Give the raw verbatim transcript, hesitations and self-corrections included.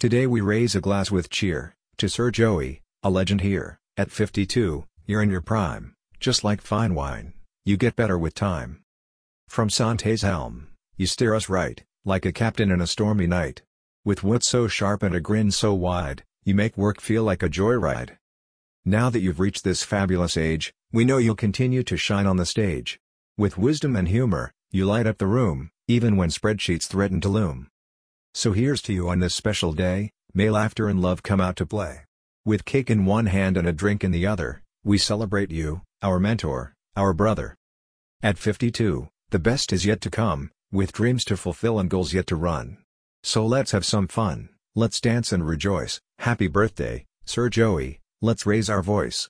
Today we raise a glass with cheer to Sir Joey, a legend here. At fifty-two, you're in your prime, just like fine wine, you get better with time. From Sante's helm, you steer us right, like a captain in a stormy night. With wit so sharp and a grin so wide, you make work feel like a joyride. Now that you've reached this fabulous age, we know you'll continue to shine on the stage. With wisdom and humor, you light up the room, even when spreadsheets threaten to loom. So here's to you on this special day, may laughter and love come out to play. With cake in one hand and a drink in the other, we celebrate you, our mentor, our brother. At fifty-two, the best is yet to come, with dreams to fulfill and goals yet to run. So let's have some fun, let's dance and rejoice. Happy birthday, Sir Joey, let's raise our voice.